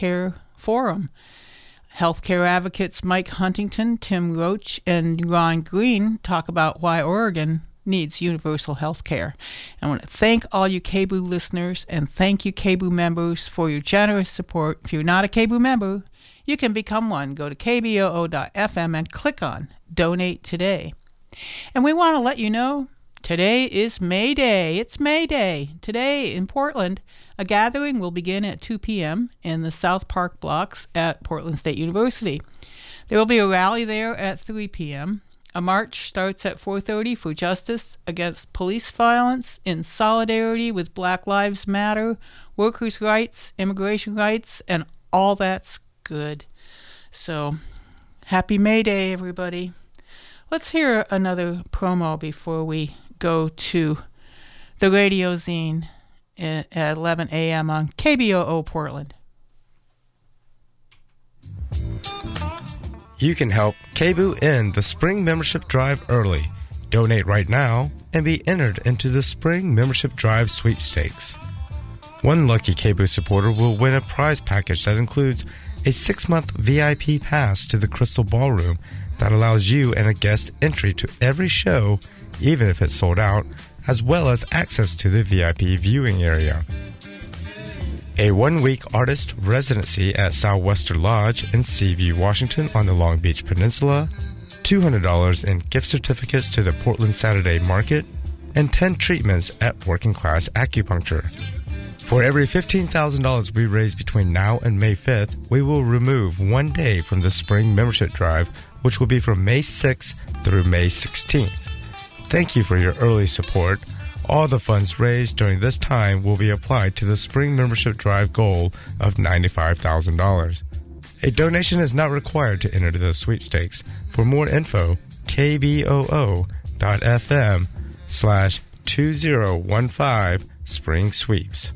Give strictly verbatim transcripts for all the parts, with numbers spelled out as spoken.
Healthcare Forum. Healthcare advocates Mike Huntington, Tim Roach, and Ron Green talk about why Oregon needs universal health care. I want to thank all you K B O O listeners and thank you K B O O members for your generous support. If you're not a K B O O member, you can become one. Go to k b o o dot f m and click on Donate Today. And we want to let you know today is May Day. It's May Day. Today in Portland, a gathering will begin at two p.m. in the South Park blocks at Portland State University. There will be a rally there at three p.m. A march starts at four thirty for justice against police violence in solidarity with Black Lives Matter, workers' rights, immigration rights, and all that's good. So, happy May Day, everybody. Let's hear another promo before we go to the Radio Zine at eleven a.m. on K B O O Portland. You can help K B O O end the spring membership drive early. Donate right now and be entered into the spring membership drive sweepstakes. One lucky K B O O supporter will win a prize package that includes a six-month V I P pass to the Crystal Ballroom that allows you and a guest entry to every show, even if it's sold out, as well as access to the V I P viewing area. A one-week artist residency at Southwester Lodge in Seaview, Washington on the Long Beach Peninsula, two hundred dollars in gift certificates to the Portland Saturday Market, and ten treatments at Working Class Acupuncture. For every fifteen thousand dollars we raise between now and May fifth, we will remove one day from the spring membership drive, which will be from May sixth through May sixteenth. Thank you for your early support. All the funds raised during this time will be applied to the spring membership drive goal of ninety-five thousand dollars. A donation is not required to enter the sweepstakes. For more info, k b o o dot f m slash two zero one five spring sweeps.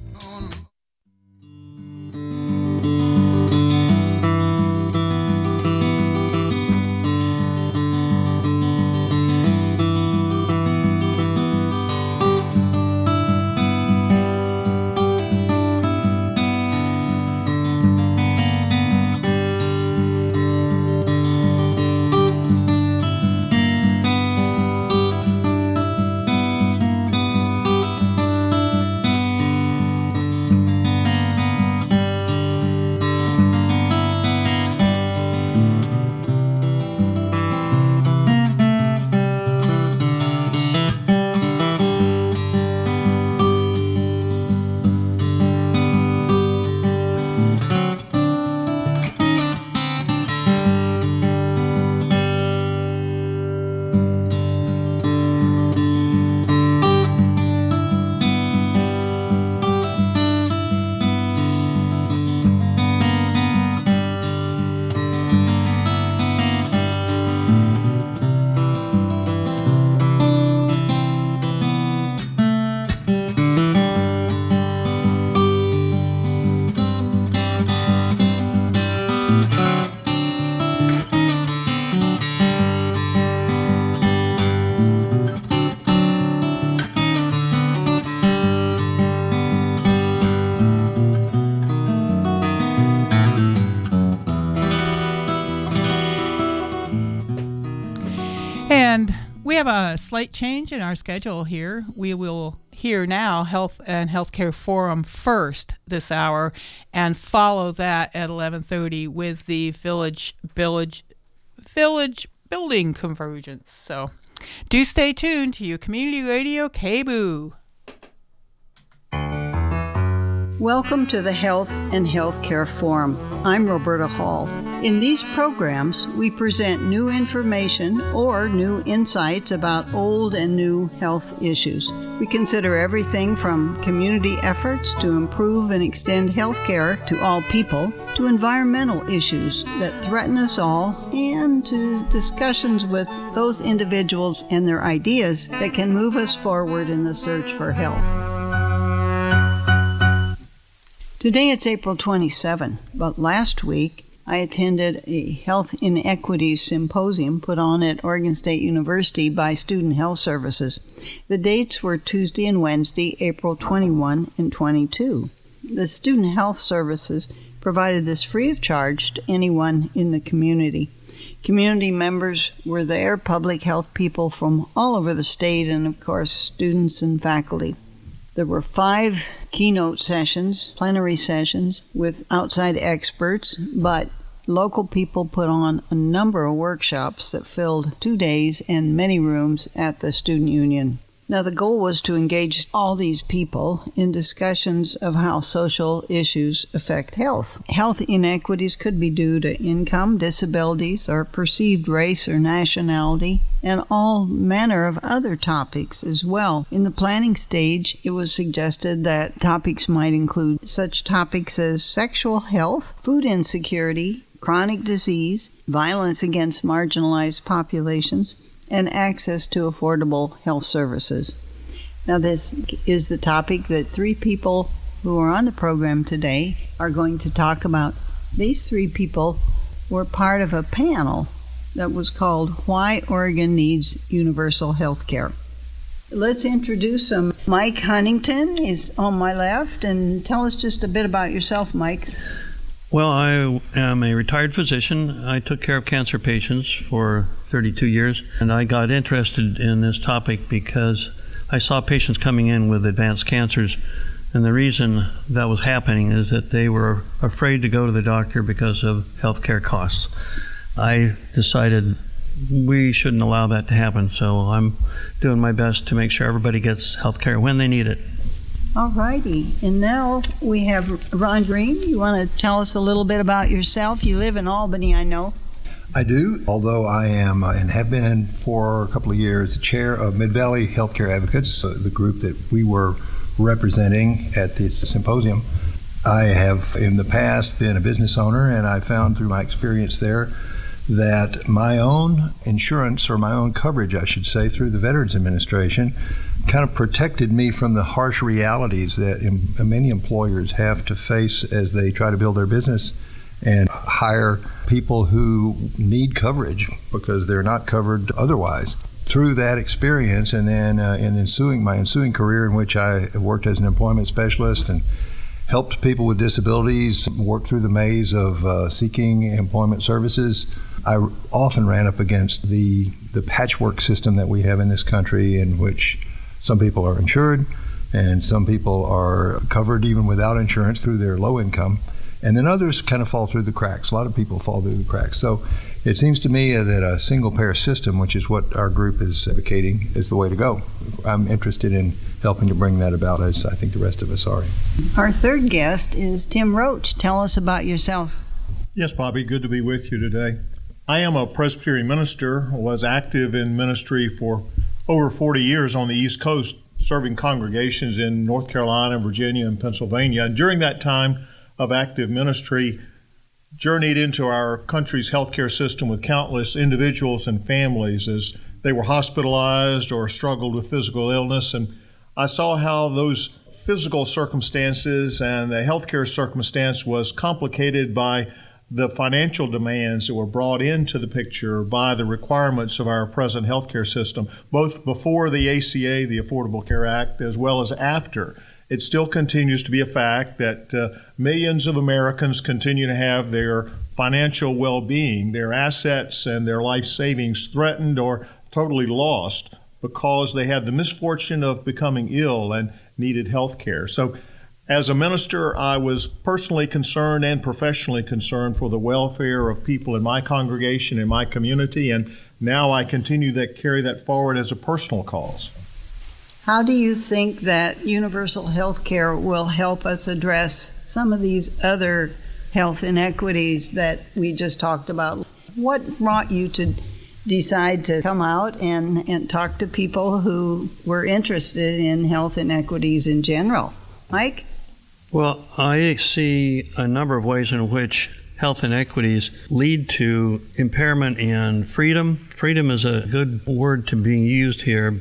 We have a slight change in our schedule here. We will hear now Health and Healthcare Forum first this hour and follow that at eleven thirty with the Village Village Village Building Convergence. So do stay tuned to your community radio K B O O. Welcome to the Health and Healthcare Forum. I'm Roberta Hall. In these programs, we present new information or new insights about old and new health issues. We consider everything from community efforts to improve and extend health care to all people, to environmental issues that threaten us all, and to discussions with those individuals and their ideas that can move us forward in the search for health. Today it's April twenty-seventh, but last week I attended a health inequities symposium put on at Oregon State University by Student Health Services. The dates were Tuesday and Wednesday, April twenty-first and twenty-second. The Student Health Services provided this free of charge to anyone in the community. Community members were there, public health people from all over the state, and of course, students and faculty. There were five keynote sessions, plenary sessions, with outside experts, but local people put on a number of workshops that filled two days and many rooms at the Student Union. Now, the goal was to engage all these people in discussions of how social issues affect health. Health inequities could be due to income, disabilities, or perceived race or nationality, and all manner of other topics as well. In the planning stage, it was suggested that topics might include such topics as sexual health, food insecurity, chronic disease, violence against marginalized populations, and access to affordable health services. Now, this is the topic that three people who are on the program today are going to talk about. These three people were part of a panel that was called Why Oregon Needs Universal Health Care. Let's introduce them. Mike Huntington is on my left, and tell us just a bit about yourself, Mike. Well, I am a retired physician. I took care of cancer patients for thirty-two years, and I got interested in this topic because I saw patients coming in with advanced cancers, and the reason that was happening is that they were afraid to go to the doctor because of healthcare costs. I decided we shouldn't allow that to happen, so I'm doing my best to make sure everybody gets healthcare when they need it. All righty. And now we have Ron Green. You want to tell us a little bit about yourself? You live in Albany, I know. I do, although I am uh, and have been for a couple of years the chair of Mid-Valley Healthcare Advocates, uh, the group that we were representing at this symposium. I have in the past been a business owner, and I found through my experience there that my own insurance, or my own coverage, I should say, through the Veterans Administration, kind of protected me from the harsh realities that em- many employers have to face as they try to build their business and hire people who need coverage because they're not covered otherwise. Through that experience, and then uh, in ensuing my ensuing career, in which I worked as an employment specialist and helped people with disabilities work through the maze of uh, seeking employment services, I often ran up against the the patchwork system that we have in this country, in which some people are insured and some people are covered even without insurance through their low income, and then others kind of fall through the cracks. A lot of people fall through the cracks. So it seems to me that a single payer system, which is what our group is advocating, is the way to go. I'm interested in helping to bring that about, as I think the rest of us are. Our third guest is Tim Roach. Tell us about yourself. Yes, Bobby, good to be with you today. I am a Presbyterian minister, was active in ministry for over forty years on the East Coast, serving congregations in North Carolina, Virginia, and Pennsylvania. And during that time of active ministry, journeyed into our country's healthcare system with countless individuals and families as they were hospitalized or struggled with physical illness. And I saw how those physical circumstances and the healthcare circumstance was complicated by the financial demands that were brought into the picture by the requirements of our present healthcare system, both before the A C A, the Affordable Care Act, as well as after. It still continues to be a fact that uh, millions of Americans continue to have their financial well-being, their assets and their life savings threatened or totally lost because they had the misfortune of becoming ill and needed health care. So as a minister, I was personally concerned and professionally concerned for the welfare of people in my congregation, in my community, and now I continue to carry that forward as a personal cause. How do you think that universal health care will help us address some of these other health inequities that we just talked about? What brought you to decide to come out and, and talk to people who were interested in health inequities in general? Mike? Well, I see a number of ways in which health inequities lead to impairment in freedom. Freedom is a good word to be used here.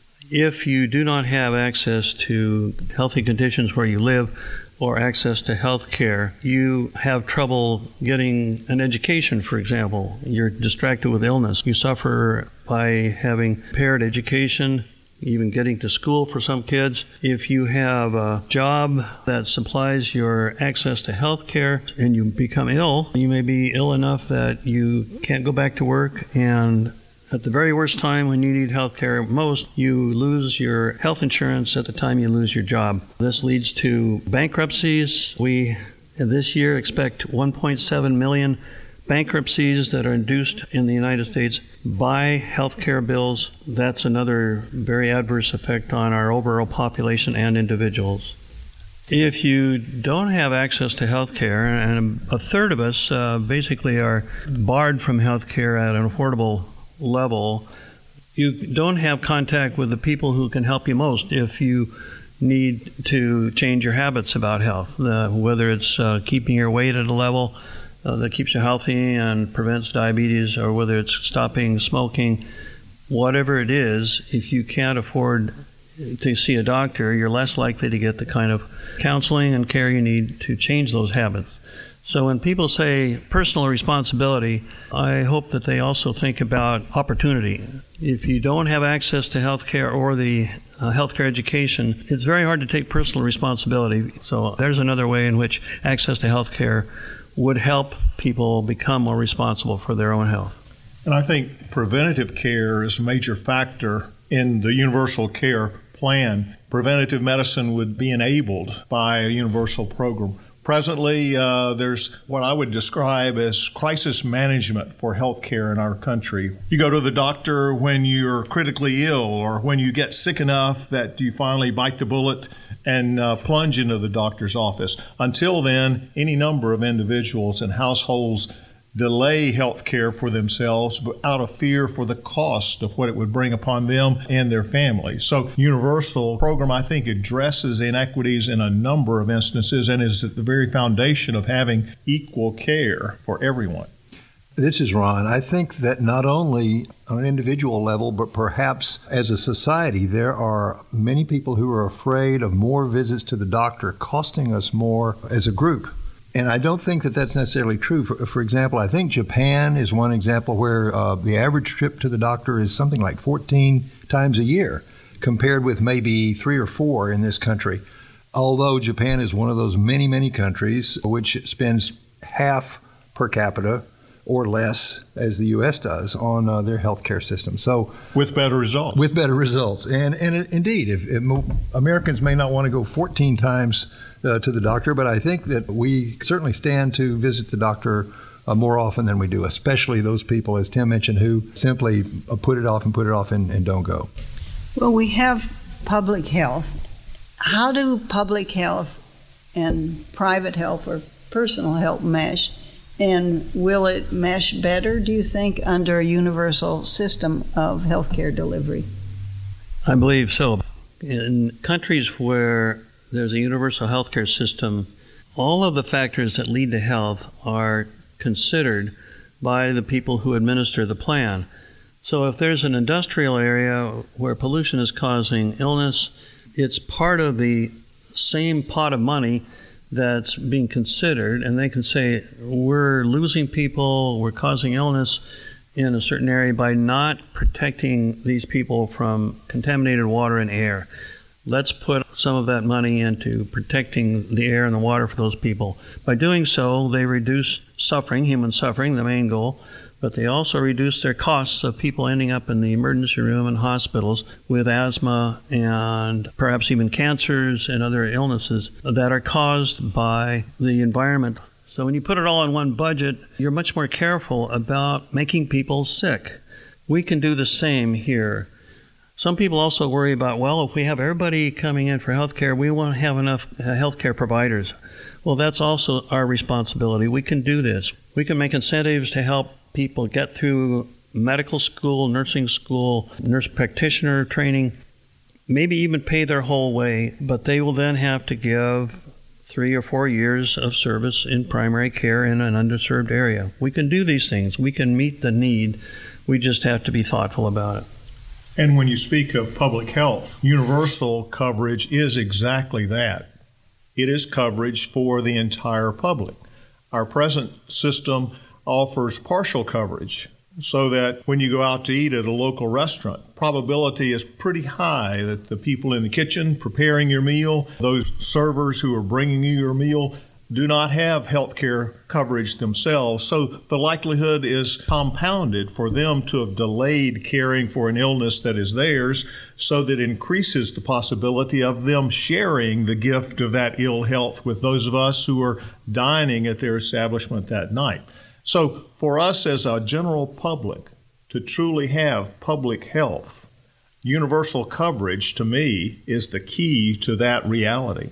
If you do not have access to healthy conditions where you live or access to health care, you have trouble getting an education, for example. You're distracted with illness. You suffer by having impaired education, even getting to school for some kids. If you have a job that supplies your access to health care and you become ill, you may be ill enough that you can't go back to work, and at the very worst time when you need health care most, you lose your health insurance at the time you lose your job. This leads to bankruptcies. We, this year, expect one point seven million bankruptcies that are induced in the United States by health care bills. That's another very adverse effect on our overall population and individuals. If you don't have access to health care, and a third of us uh, basically are barred from health care at an affordable level, you don't have contact with the people who can help you most if you need to change your habits about health, uh, whether it's uh, keeping your weight at a level uh, that keeps you healthy and prevents diabetes, or whether it's stopping smoking. Whatever it is, if you can't afford to see a doctor, you're less likely to get the kind of counseling and care you need to change those habits. So when people say personal responsibility, I hope that they also think about opportunity. If you don't have access to health care or the uh, health care education, it's very hard to take personal responsibility. So there's another way in which access to health care would help people become more responsible for their own health. And I think preventative care is a major factor in the universal care plan. Preventative medicine would be enabled by a universal program. Presently, uh, there's what I would describe as crisis management for healthcare in our country. You go to the doctor when you're critically ill, or when you get sick enough that you finally bite the bullet and uh, plunge into the doctor's office. Until then, any number of individuals and households delay health care for themselves out of fear for the cost of what it would bring upon them and their families. So universal program, I think, addresses inequities in a number of instances and is at the very foundation of having equal care for everyone. This is Ron. I think that not only on an individual level, but perhaps as a society, there are many people who are afraid of more visits to the doctor costing us more as a group. And I don't think that that's necessarily true. For, for example, I think Japan is one example where uh, the average trip to the doctor is something like fourteen times a year, compared with maybe three or four in this country. Although Japan is one of those many, many countries which spends half per capita or less, as the U S does, on uh, their healthcare system. So, with better results. With better results. And and it, indeed, if, if Americans may not want to go fourteen times uh, to the doctor, but I think that we certainly stand to visit the doctor uh, more often than we do, especially those people, as Tim mentioned, who simply uh, put it off and put it off and, and don't go. Well, we have public health. How do public health and private health or personal health mesh? And will it mesh better, do you think, under a universal system of healthcare delivery? I believe so. In countries where there's a universal healthcare system, all of the factors that lead to health are considered by the people who administer the plan. So if there's an industrial area where pollution is causing illness, it's part of the same pot of money that's being considered, and they can say, we're losing people, we're causing illness in a certain area by not protecting these people from contaminated water and air. Let's put some of that money into protecting the air and the water for those people. By doing so, they reduce suffering, human suffering, the main goal, but they also reduce their costs of people ending up in the emergency room and hospitals with asthma and perhaps even cancers and other illnesses that are caused by the environment. So when you put it all in one budget, you're much more careful about making people sick. We can do the same here. Some people also worry about, well, if we have everybody coming in for health care, we won't have enough uh, health care providers. Well, that's also our responsibility. We can do this. We can make incentives to help people get through medical school, nursing school, nurse practitioner training, maybe even pay their whole way, but they will then have to give three or four years of service in primary care in an underserved area. We can do these things. We can meet the need. We just have to be thoughtful about it. And when you speak of public health, universal coverage is exactly that. It is coverage for the entire public. Our present system offers partial coverage, so that when you go out to eat at a local restaurant, probability is pretty high that the people in the kitchen preparing your meal, those servers who are bringing you your meal, do not have health care coverage themselves. So the likelihood is compounded for them to have delayed caring for an illness that is theirs, so that increases the possibility of them sharing the gift of that ill health with those of us who are dining at their establishment that night. So for us as a general public to truly have public health, universal coverage to me is the key to that reality.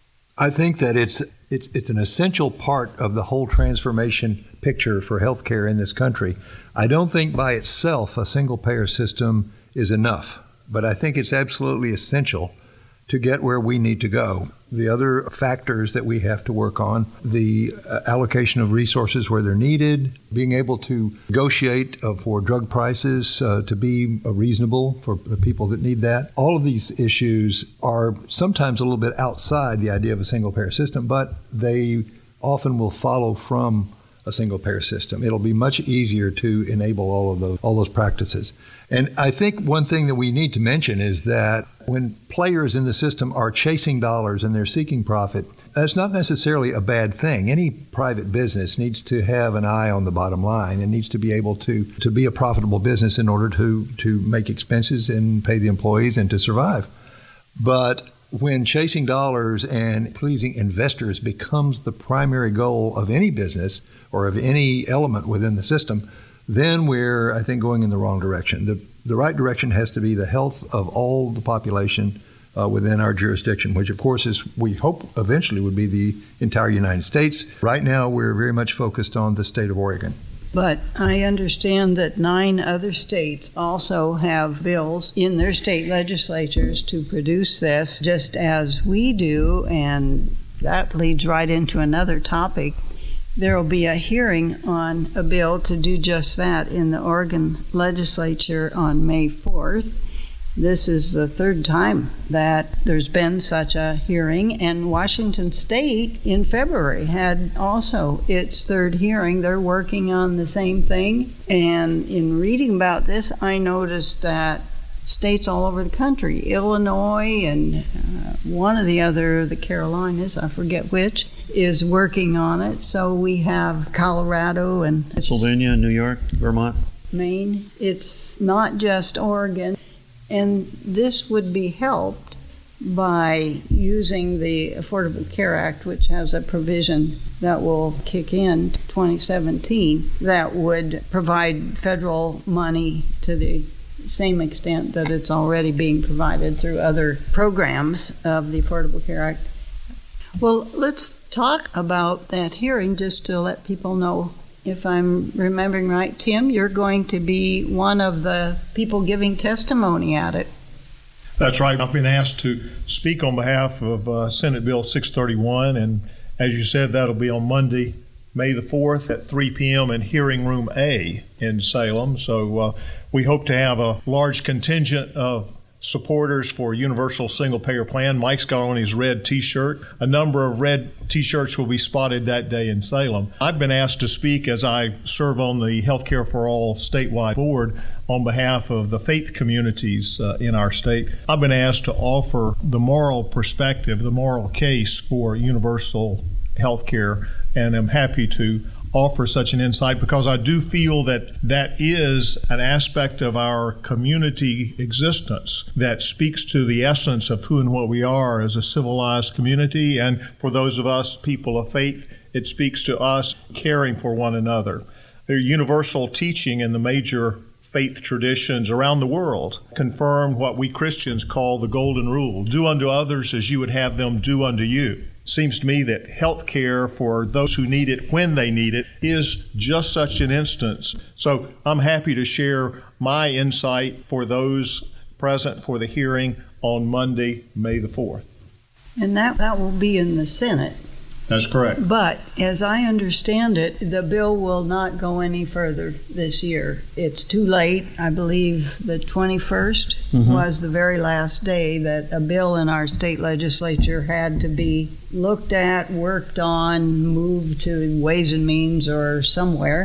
I think that it's it's it's an essential part of the whole transformation picture for healthcare in this country. I don't think by itself a single payer system is enough, but I think it's absolutely essential to get where we need to go. The other factors that we have to work on, the uh, allocation of resources where they're needed, being able to negotiate uh, for drug prices uh, to be uh, reasonable for the people that need that. All of these issues are sometimes a little bit outside the idea of a single payer system, but they often will follow from a single payer system. It'll be much easier to enable all of those all those practices. And I think one thing that we need to mention is that when players in the system are chasing dollars and they're seeking profit, that's not necessarily a bad thing. Any private business needs to have an eye on the bottom line and needs to be able to, to be a profitable business in order to, to make expenses and pay the employees and to survive. But when chasing dollars and pleasing investors becomes the primary goal of any business or of any element within the system, then we're, I think, going in the wrong direction. The, the right direction has to be the health of all the population uh, within our jurisdiction, which, of course, is we hope eventually would be the entire United States. Right now, we're very much focused on the state of Oregon. But I understand that nine other states also have bills in their state legislatures to produce this, just as we do, and that leads right into another topic. There will be a hearing on a bill to do just that in the Oregon legislature on May fourth. This is the third time that there's been such a hearing, and Washington State in February had also its third hearing. They're working on the same thing, and in reading about this, I noticed that states all over the country, Illinois and uh, one of the other, the Carolinas, I forget which, is working on it. So we have Colorado and Pennsylvania, New York, Vermont, Maine. It's not just Oregon. And this would be helped by using the Affordable Care Act, which has a provision that will kick in twenty seventeen that would provide federal money to the same extent that it's already being provided through other programs of the Affordable Care Act. Well, let's talk about that hearing just to let people know. If I'm remembering right, Tim, you're going to be one of the people giving testimony at it. That's right. I've been asked to speak on behalf of uh, Senate Bill six thirty-one, and as you said, that'll be on Monday, May the fourth at three p.m. in Hearing Room A in Salem. So uh, we hope to have a large contingent of supporters for Universal Single Payer Plan. Mike's got on his red T-shirt. A number of red T-shirts will be spotted that day in Salem. I've been asked to speak as I serve on the Healthcare for All statewide board on behalf of the faith communities uh, in our state. I've been asked to offer the moral perspective, the moral case for universal health care, and I'm happy to offer such an insight because I do feel that that is an aspect of our community existence that speaks to the essence of who and what we are as a civilized community. And for those of us, people of faith, it speaks to us caring for one another. Their universal teaching in the major faith traditions around the world confirm what we Christians call the golden rule: do unto others as you would have them do unto you. Seems to me that health care for those who need it when they need it is just such an instance. So I'm happy to share my insight for those present for the hearing on Monday, May the fourth. And that, that will be in the Senate. That's correct. But as I understand it, the bill will not go any further this year. It's too late. I believe the twenty-first mm-hmm. was the very last day that a bill in our state legislature had to be looked at, worked on, moved to Ways and Means or somewhere.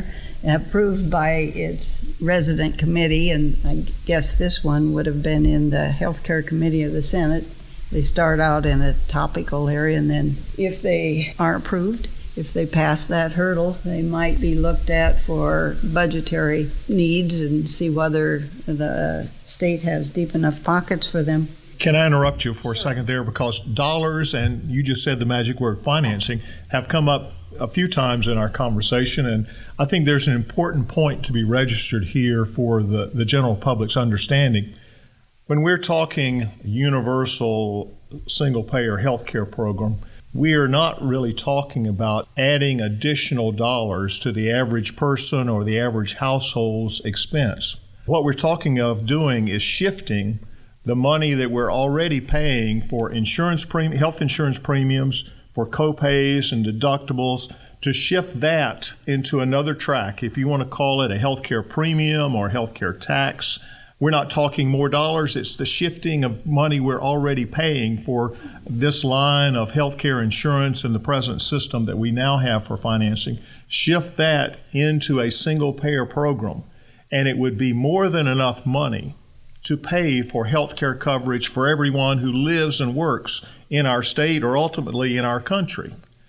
approved by its resident committee, and I guess this one would have been in the Healthcare Committee of the Senate. They start out in a topical area, and then if they are approved, if they pass that hurdle, they might be looked at for budgetary needs and see whether the state has deep enough pockets for them. Can I interrupt you for a second there? Because dollars, and you just said the magic word financing, have come up a few times in our conversation, and I think there's an important point to be registered here for the, the general public's understanding. When we're talking universal single-payer health care program, we are not really talking about adding additional dollars to the average person or the average household's expense. What we're talking of doing is shifting the money that we're already paying for insurance premium, health insurance premiums, for co-pays and deductibles, to shift that into another track. If you want to call it a healthcare premium or healthcare tax, we're not talking more dollars. It's the shifting of money we're already paying for this line of healthcare insurance in the present system that we now have for financing. Shift that into a single-payer program, and it would be more than enough money to pay for health care coverage for everyone who lives and works in our state or ultimately in our country.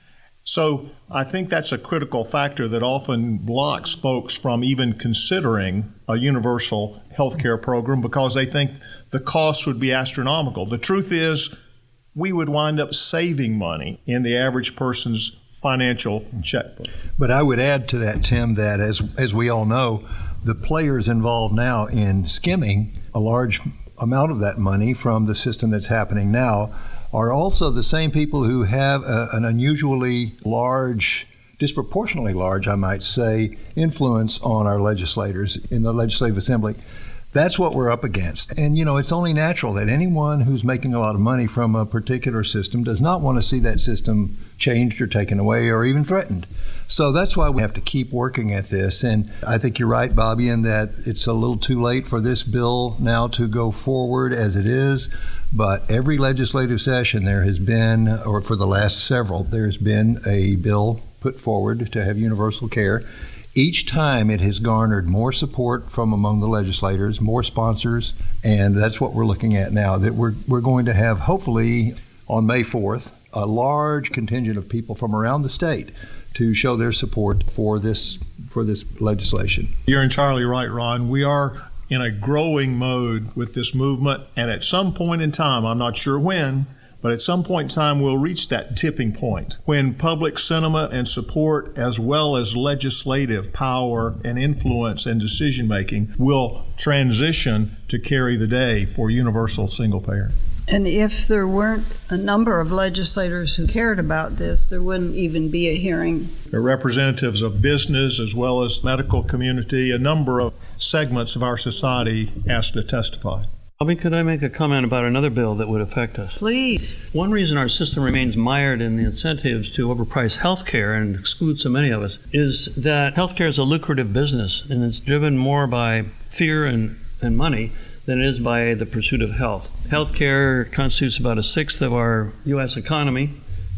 So I think that's a critical factor that often blocks folks from even considering a universal health care program because they think the cost would be astronomical. The truth is, we would wind up saving money in the average person's financial checkbook. But I would add to that, Tim, that as as we all know, the players involved now in skimming a large amount of that money from the system that's happening now are also the same people who have a, an unusually large, disproportionately large, I might say, influence on our legislators in the Legislative Assembly. That's what we're up against. And, you know, it's only natural that anyone who's making a lot of money from a particular system does not want to see that system changed or taken away or even threatened. So that's why we have to keep working at this. And I think you're right, Bobby, in that it's a little too late for this bill now to go forward as it is. But every legislative session there has been, or for the last several, there's been a bill put forward to have universal care. Each time it has garnered more support from among the legislators, more sponsors, and that's what we're looking at now, that we're we're going to have, hopefully, on May fourth, a large contingent of people from around the state to show their support for this for this legislation. You're entirely right, Ron. We are in a growing mode with this movement, and at some point in time, I'm not sure when, but at some point in time, we'll reach that tipping point when public sentiment and support, as well as legislative power and influence and decision-making, will transition to carry the day for universal single-payer. And if there weren't a number of legislators who cared about this, there wouldn't even be a hearing. There are representatives of business as well as medical community, a number of segments of our society asked to testify. Bobby, could I make a comment about another bill that would affect us? Please. One reason our system remains mired in the incentives to overprice health care and exclude so many of us is that health care is a lucrative business, and it's driven more by fear and, and money than it is by the pursuit of health. Healthcare constitutes about a sixth of our U S economy,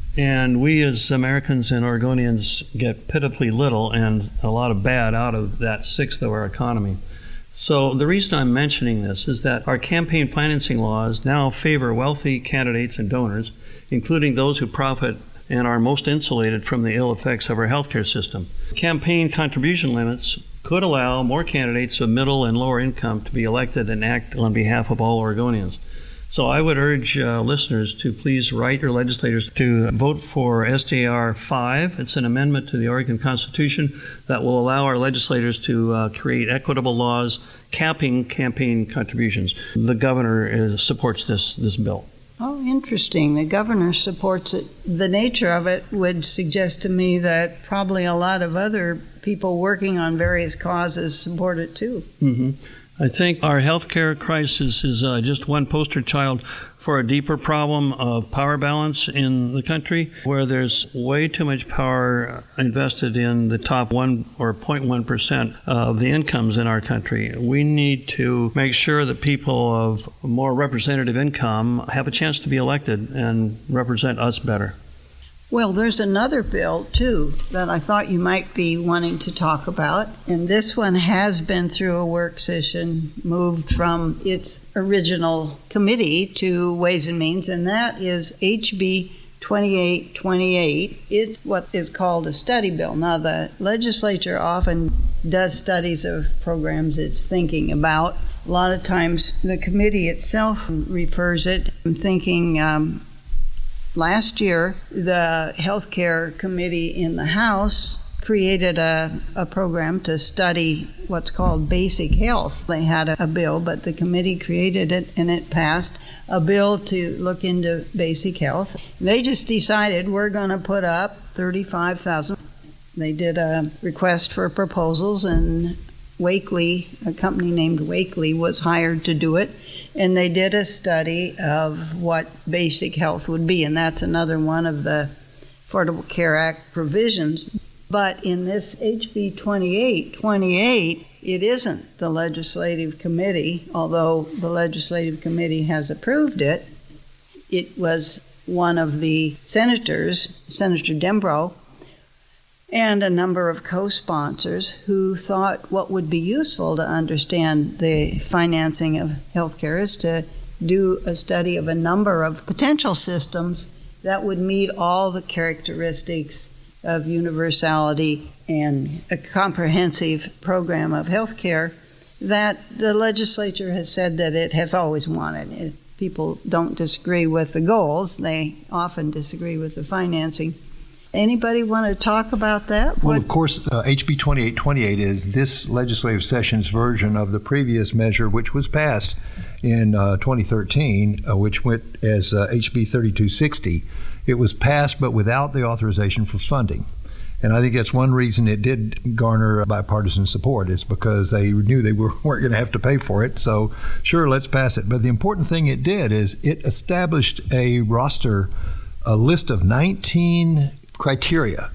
and we as Americans and Oregonians get pitifully little and a lot of bad out of that sixth of our economy. So the reason I'm mentioning this is that our campaign financing laws now favor wealthy candidates and donors, including those who profit and are most insulated from the ill effects of our healthcare system. Campaign contribution limits could allow more candidates of middle and lower income to be elected and act on behalf of all Oregonians. So I would urge uh, listeners to please write your legislators to vote for S J R five. It's an amendment to the Oregon Constitution that will allow our legislators to uh, create equitable laws capping campaign contributions. The governor is, supports this, this bill. Oh, interesting. The governor supports it. The nature of it would suggest to me that probably a lot of other people working on various causes support it too. Mm-hmm. I think our healthcare crisis is uh, just one poster child for a deeper problem of power balance in the country, where there's way too much power invested in the top one or zero point one percent of the incomes in our country. We need to make sure that people of more representative income have a chance to be elected and represent us better. Well, there's another bill, too, that I thought you might be wanting to talk about. And this one has been through a work session, moved from its original committee to Ways and Means, and that is H B twenty-eight twenty-eight. It's what is called a study bill. Now, the legislature often does studies of programs it's thinking about. A lot of times the committee itself refers it. I'm thinking um, last year the Healthcare Committee in the House created a, a program to study what's called basic health. They had a, a bill, but the committee created it and it passed a bill to look into basic health. They just decided we're going to put up thirty-five thousand dollars. They did a request for proposals, and Wakely, a company named Wakely, was hired to do it, and they did a study of what basic health would be, and that's another one of the Affordable Care Act provisions. But in this H B twenty-eight twenty-eight, it isn't the legislative committee, although the legislative committee has approved it. It was one of the senators, Senator Dembrow, and a number of co-sponsors who thought what would be useful to understand the financing of healthcare is to do a study of a number of potential systems that would meet all the characteristics of universality and a comprehensive program of healthcare that the legislature has said that it has always wanted. If people don't disagree with the goals, they often disagree with the financing. Anybody want to talk about that? Well, What- of course, uh, H B twenty-eight twenty-eight is this legislative session's version of the previous measure, which was passed in uh, twenty thirteen, uh, which went as uh, H B thirty-two sixty. It was passed, but without the authorization for funding. And I think that's one reason it did garner bipartisan support, is because they knew they were, weren't going to have to pay for it. So, sure, let's pass it. But the important thing it did is it established a roster, a list of nineteen criteria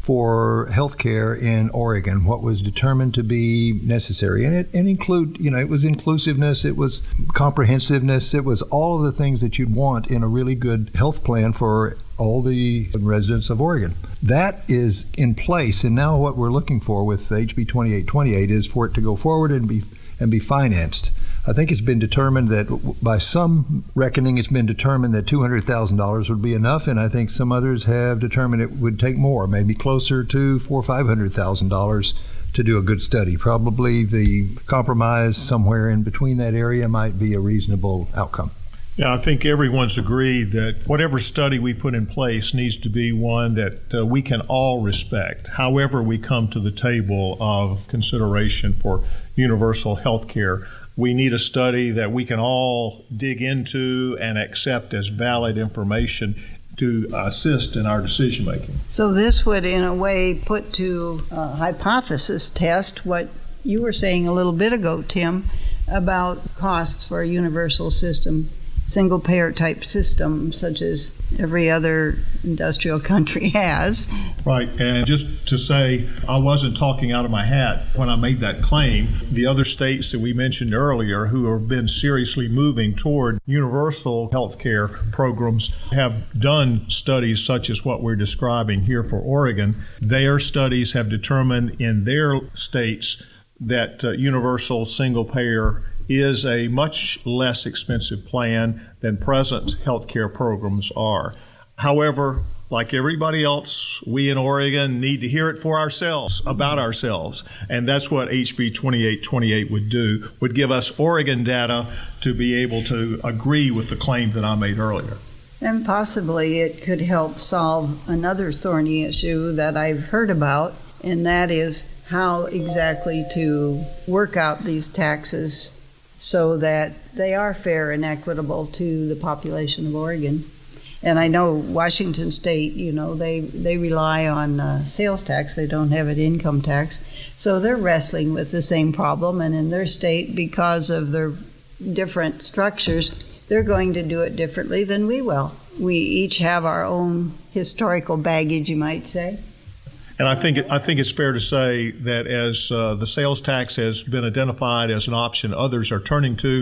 for healthcare in Oregon, what was determined to be necessary. And it and include, you know, it was inclusiveness, it was comprehensiveness, it was all of the things that you'd want in a really good health plan for all the residents of Oregon. That is in place, and now what we're looking for with H B twenty-eight twenty-eight is for it to go forward and be and be financed. I think it's been determined that, by some reckoning, it's been determined that two hundred thousand dollars would be enough, and I think some others have determined it would take more, maybe closer to four or five hundred thousand dollars to do a good study. Probably the compromise somewhere in between that area might be a reasonable outcome. Yeah, I think everyone's agreed that whatever study we put in place needs to be one that uh, we can all respect, however we come to the table of consideration for universal health care. We need a study that we can all dig into and accept as valid information to assist in our decision making. So this would, in a way, put to a hypothesis test what you were saying a little bit ago, Tim, about costs for a universal system, single payer type system, such as every other industrial country has. Right, and just to say, I wasn't talking out of my hat when I made that claim. The other states that we mentioned earlier who have been seriously moving toward universal health care programs have done studies such as what we're describing here for Oregon. Their studies have determined in their states that uh, universal single payer is a much less expensive plan than present health care programs are. However, like everybody else, we in Oregon need to hear it for ourselves, about ourselves. And that's what H B twenty-eight twenty-eight would do, would give us Oregon data to be able to agree with the claim that I made earlier. And possibly it could help solve another thorny issue that I've heard about, and that is how exactly to work out these taxes so that they are fair and equitable to the population of Oregon. And I know Washington State, you know, they, they rely on uh, sales tax. They don't have an income tax. So they're wrestling with the same problem. And in their state, because of their different structures, they're going to do it differently than we will. We each have our own historical baggage, you might say. And I think it, I think it's fair to say that as uh, the sales tax has been identified as an option others are turning to,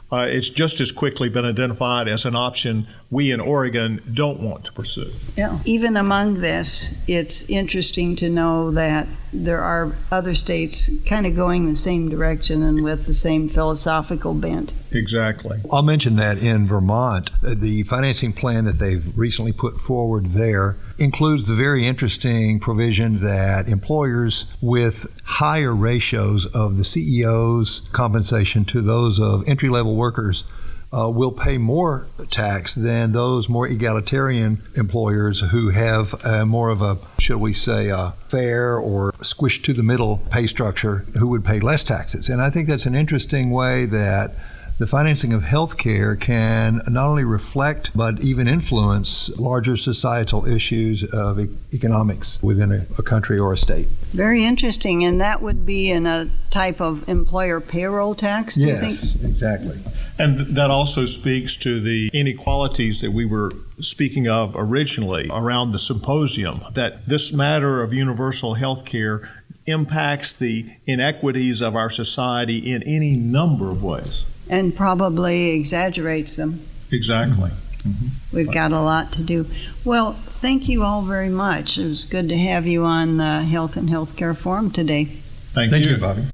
uh, it's just as quickly been identified as an option we in Oregon don't want to pursue. Yeah. Even among this, it's interesting to know that there are other states kind of going the same direction and with the same philosophical bent. Exactly. I'll mention that in Vermont, the financing plan that they've recently put forward there includes the very interesting provision that employers with higher ratios of the C E O's compensation to those of entry-level workers uh, will pay more tax than those more egalitarian employers who have uh, more of a, should we say, a fair or squished to the middle pay structure, who would pay less taxes. And I think that's an interesting way that the financing of healthcare can not only reflect but even influence larger societal issues of e- economics within a, a country or a state. Very interesting, and that would be in a type of employer payroll tax, do yes, you think? Exactly. And that also speaks to the inequalities that we were speaking of originally around the symposium, that this matter of universal health care impacts the inequities of our society in any number of ways. And probably exaggerates them. Exactly. Mm-hmm. We've got a lot to do. Well, thank you all very much. It was good to have you on the Health and Healthcare Forum today. Thank, Thank you. you, Bobby.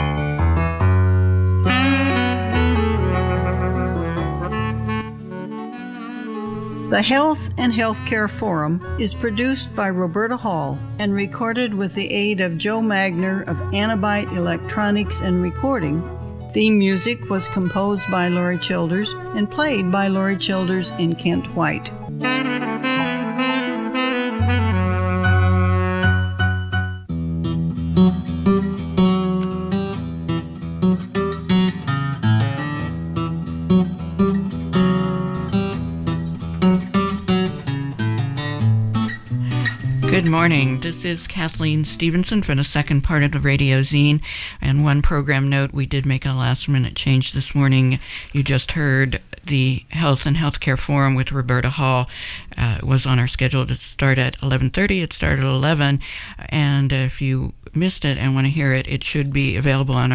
The Health and Healthcare Forum is produced by Roberta Hall and recorded with the aid of Joe Magner of Anabyte Electronics and Recording. Theme music was composed by Laurie Childers and played by Laurie Childers in Kent White. Good morning. This is Kathleen Stevenson for the second part of the Radio Zine. And one program note, we did make a last-minute change this morning. You just heard the Health and Healthcare Forum with Roberta Hall uh, was on our schedule to start at eleven thirty. It started at eleven. And if you missed it and want to hear it, it should be available on our